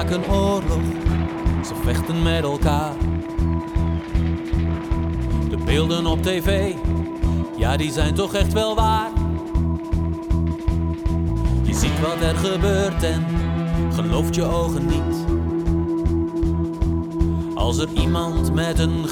maken oorlog, ze vechten met elkaar. De beelden op tv, ja die zijn toch echt wel waar. Je ziet wat er gebeurt en gelooft je ogen niet. Als er iemand met een